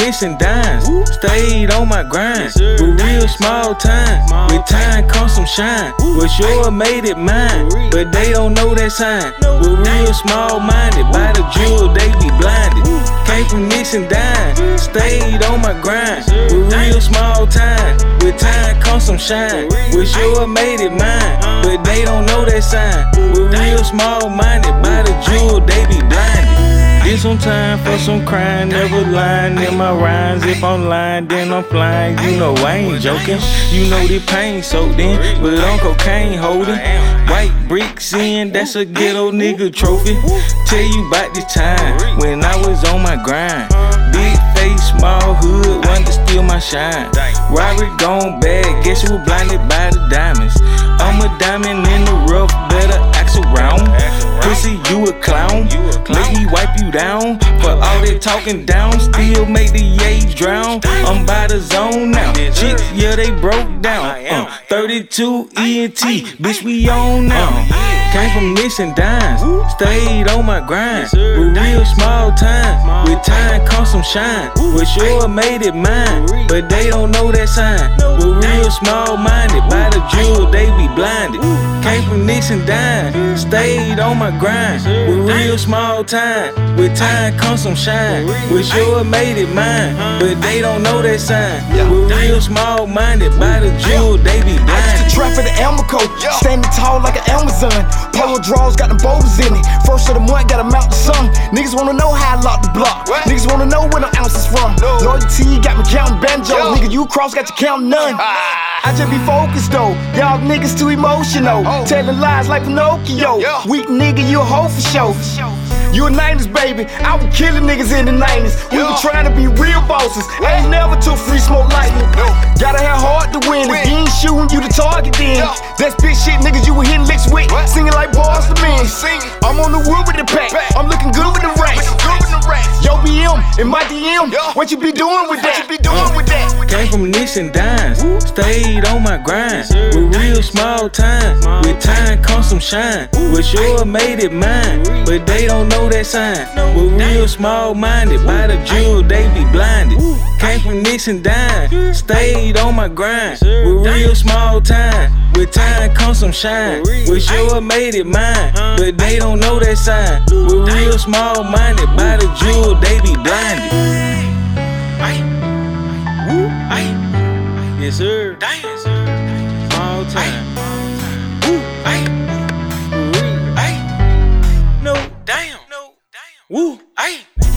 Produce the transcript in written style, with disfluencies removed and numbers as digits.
nicks and dimes, stayed on my grind. With real small time, with time comes some shine. Was sure made it mine, but they don't know that sign. With real small minded, by the jewel they be blinded. Came from nicks and dimes, stayed on my grind. With real small time, with time comes some shine. Was sure made it mine, but they don't know that sign. With real small minded, by the jewel they be blinded. Get some time for some crying, never lying in my rhymes. If I'm lying, then I'm flying. You know I ain't joking. You know the pain soaked in, but on cocaine holding. White bricks in, that's a ghetto nigga trophy. Tell you about the time when I was on my grind. Big face, small hood, wanted to steal my shine. Robert gone bad, guess who blinded by the diamonds? I'm a diamond in the rough, better act around. Pussy, you a clown. Make me wipe you down. For all that talking down, still make the yays drown. I'm by the zone now. Chicks, yeah, they broke down. 32 ENT, bitch, we on now. Came from nicks and dimes, stayed on my grind. With real small time, with time comes some shine. Was sure made it mine, but they don't know that sign. With real small minded, by the jewel they be blinded. Came from nicks and dimes, stayed on my grind. With real small time, with time comes some shine. Was sure made it mine, but they don't know that sign. With real small minded, by the jewel they be blinded. I used to trap at the Elmico, standing tall like an Amazon. Polo draws got them boulders in it. First of the month got them out the sun. Niggas wanna know how I lock the block. Niggas wanna know where the ounces from. Loyalty got me counting banjo. Nigga, you cross got you counting none. I just be focused though. Y'all niggas too emotional. Telling lies like Pinocchio. Weak nigga, you a hoe for sure. You a 90s baby, I was killing niggas in the 90s. We were trying to be real bosses. I ain't never took free smoke lightning. Gotta have hard to win. If you ain't shooting, you the target then. That's bitch shit niggas you were hitting licks with. Singing like bars to men. I'm on the wood with the pack. I'm looking good with the racks. Yo BM in my DM. What you be doing with that? Came from nicks and dimes, stayed on my grind. With real small time, with time comes some shine. Was sure made it mine, but they don't know that sign. With real small minded, by the jewel they be blinded. Came from nicks and dimes, stayed on my grind. With real small time, with time comes some shine. Was sure made it mine, but they don't know that sign. With real small minded, by the jewel they be blinded. Yes sir, small time. No, damn. Woo, ay.